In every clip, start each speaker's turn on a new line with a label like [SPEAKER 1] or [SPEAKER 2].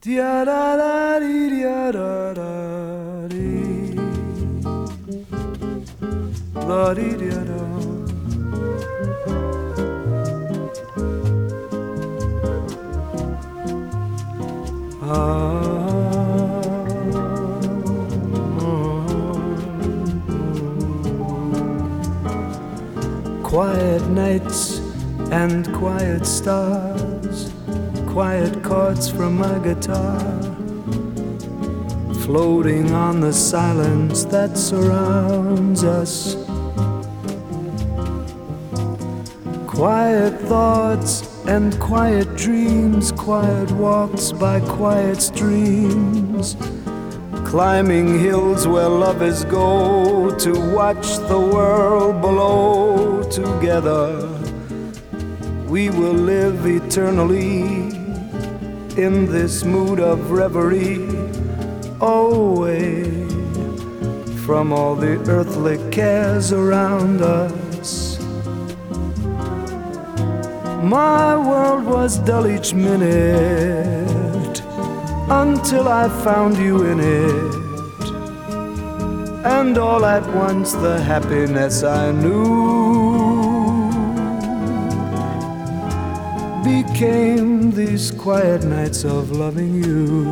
[SPEAKER 1] Dia da da dee dia da da dee. La dee dia da. Quiet nights and quiet stars, quiet chords from my guitar, floating on the silence that surrounds us. Quiet thoughts and quiet dreams, quiet walks by quiet streams, climbing hills where lovers go to watch the world below. Together we will live eternally in this mood of reverie, away from all the earthly cares around us. My world was dull each minute until I found you in it, and all at once the happiness I knew became these quiet nights of loving you.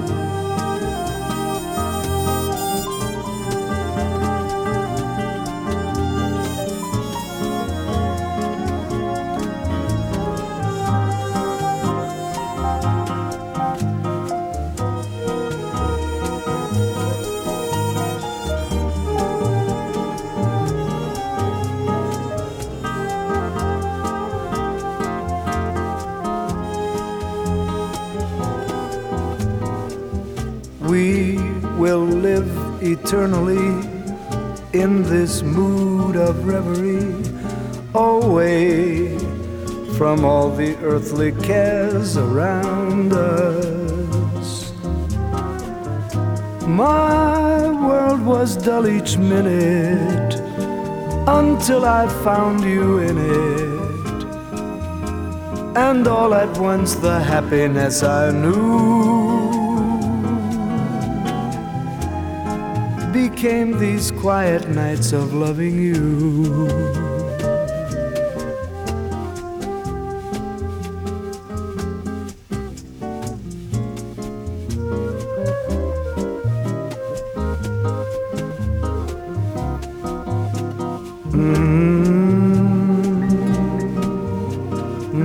[SPEAKER 1] We will live eternally in this mood of reverie, away from all the earthly cares around us. My world was dull each minute until I found you in it, and all at once the happiness I knew became these quiet nights of loving you.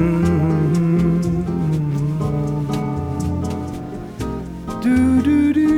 [SPEAKER 1] Do do do.